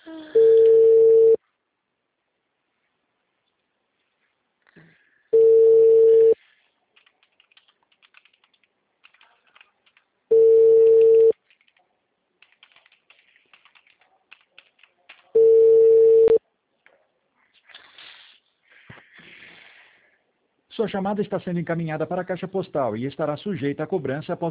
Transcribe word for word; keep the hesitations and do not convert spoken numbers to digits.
Sua chamada está sendo encaminhada para a caixa postal e estará sujeita a cobrança após